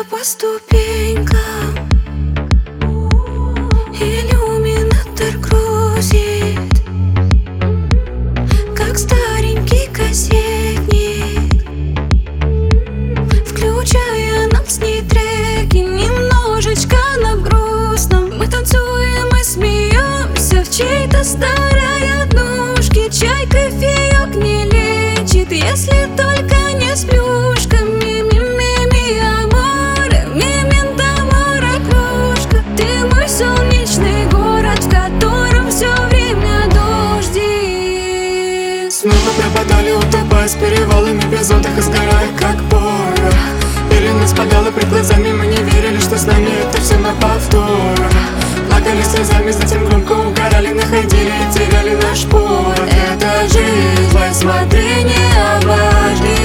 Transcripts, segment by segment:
по ступенькам, иллюминатор грузит, как старенький кассетник, включая нам с ней треки. Немножечко на грустном мы танцуем и смеемся в чьей-то старой однушке. Чай, кофеек не лечит, если только не с плюшками. Солнечный город, в котором все время дожди. Снова пропадали, утопая с перевалами, без отдыха сгорая, как порох. Пелена спадала пред глазами, мы не верили, что с нами это все на повтор. Плакали слезами, затем громко угорали, находили и теряли наш путь. Это жизнь, твое смотрение обожги.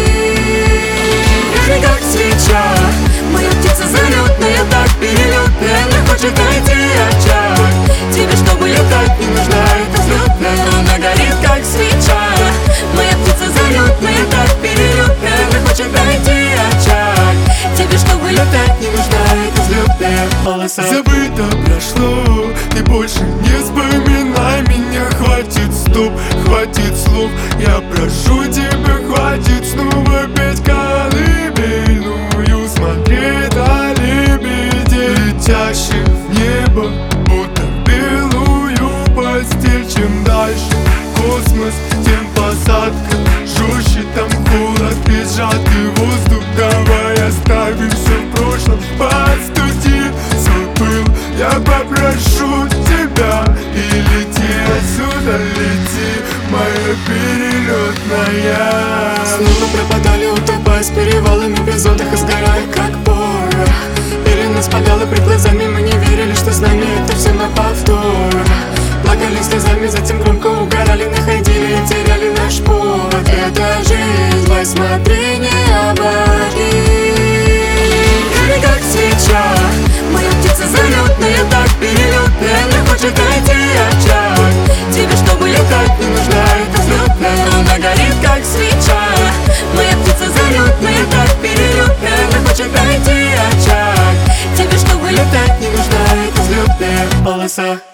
Жизнь как свеча, моя птица залетная, так перелетная, не хочет найти очаг. Тебе, чтобы летать, не нужна эта взлетная. Она горит как свеча, моя птица залетная, так перелетная, не хочет найти очаг. Тебе, чтобы летать, не нужна эта взлетная полоса. Забыто прошло, ты больше не вспоминай меня. Хватит стоп, хватит слов, я прошу тебя, хватит снова петь колыбельную, смотреть о лебеде, летящих в небо, будто в белую постель. Чем дальше космос, тем посадка жестче, там холод и сжатый воздух. Давай оставим все в прошлом, постуди свой пыл, я попрошу тебя. И лети отсюда, лети, моя перелетная. Снова пропадали, утопая с перевалами, без отдыха сгорая, как порох. Пелена спадала пред глазами, мы не верили, что с нами это все на повтор. Плакали слезами, затем громко угорали, находили и теряли наш путь. Это жизнь, твое смотрение обожги. Жизнь как свеча, моя птица залетная, так перелетная, не хочет найти очаг. Тебе, чтобы летать, не нужна эта взлетная. Она горит как свеча, моя птица залетная, так перелетная, не хочет найти очаг. Тебе, чтобы летать, не нужна эта взлетная полоса.